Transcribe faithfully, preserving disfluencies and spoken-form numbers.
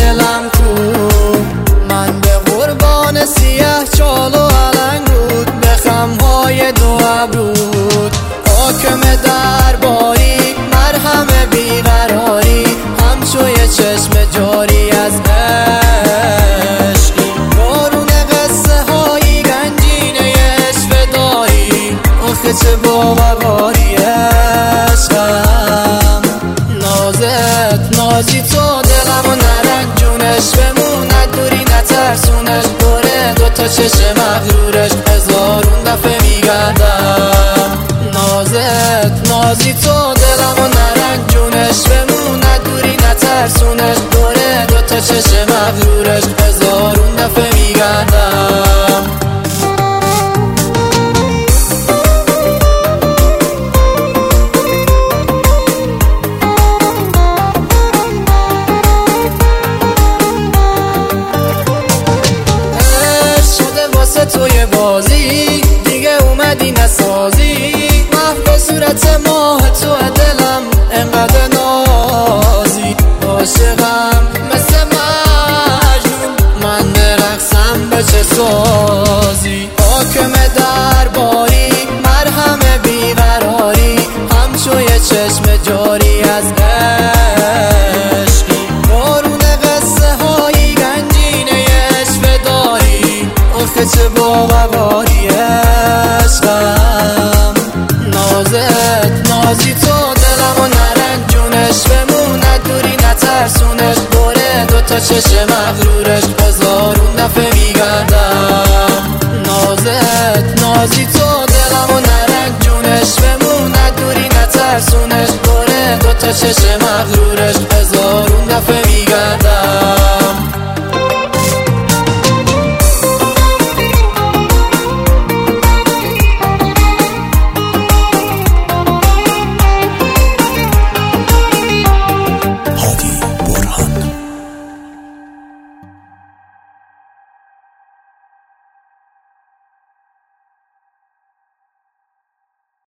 دلم کو. من به قربان سیاه چال و علنگود، به خمهای دو ابرود. حاکم درباری مرهم بیقراری، همچو یه چشم جاری از عشقی. بارون قصه هایی گنجینه عشوه داری، آخه چه باوقاری عشقم. نازت نازی تو دلمو نرنجونش، بموند دوری نترسونش. دوره دوتا چشم مغرورش هزارون دفعه میگردم. نازت نازی تو دلمو نرنجونش، بموند دوری نترسونش. دوره دوتا چشم مغرورش هزارون دفعه میگردم. توی بازی دیگه اومدی نسازی، محو صورت ماه تو دلم انقدر نازی. عاشقم مثل مجنون، من برقصم به چه سازی. حاکم درباری مرهم بیقراری، همچو یه چشم جاری از عشقی. بارون قصه هایی گنجینه عشوه داری، آخه چه باوقاری عشقم. نازت نازی تو دلمو نرنجونش، بموند دوری نترسونش. دوره دوتا چشم مغرورش هزارون دفعه میگردم. نازت نازی تو دلمو نرنجونش، بموند دوری نترسونش. دوره دوتا چشم مغرورش